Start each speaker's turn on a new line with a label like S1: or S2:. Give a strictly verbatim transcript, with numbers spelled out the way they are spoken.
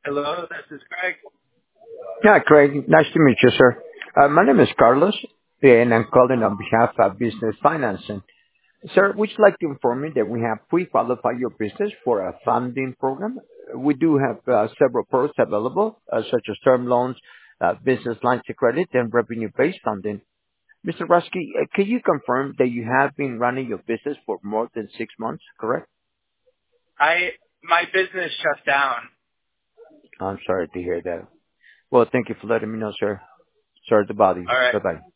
S1: Hello, this is Greg.
S2: Yeah, Craig, nice to meet you, sir. Uh, my name is Carlos, and I'm calling on behalf of Business Financing. Sir, would you like to inform me that we have pre-qualified your business for a funding program? We do have uh, several products available, uh, such as term loans, uh, business lines of credit, and revenue-based funding. Mister Rusky, uh, can you confirm that you have been running your business for more than six months, correct?
S1: I my business shut down.
S2: I'm sorry to hear that. Well, thank you for letting me know, sir. Sorry to bother you.
S1: All right.
S2: Bye-bye.